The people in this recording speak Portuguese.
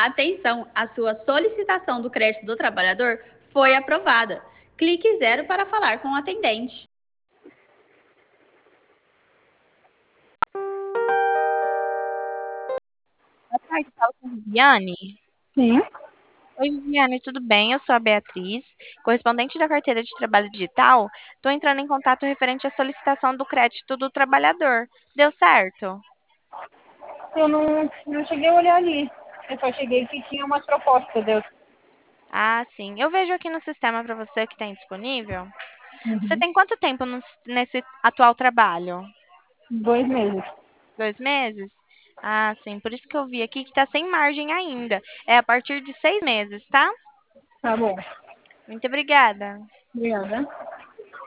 Atenção, a sua solicitação do crédito do trabalhador foi aprovada. Clique zero para falar com o atendente. Boa tarde, fala com a Viviane. Sim, Oi, Viviane, tudo bem? Eu sou a Beatriz, correspondente da carteira de trabalho digital. Estou entrando em contato referente à solicitação do crédito do trabalhador. Deu certo? eu não cheguei a olhar ali. Eu só cheguei que tinha umas propostas. Ah, sim. Eu vejo aqui no sistema para você que tem disponível. Você Uhum. tem quanto tempo nesse atual trabalho? 2 meses. 2 meses? Ah, sim. Por isso que eu vi aqui que está sem margem ainda. É a partir de 6 meses, tá? Tá bom. Muito obrigada. Obrigada.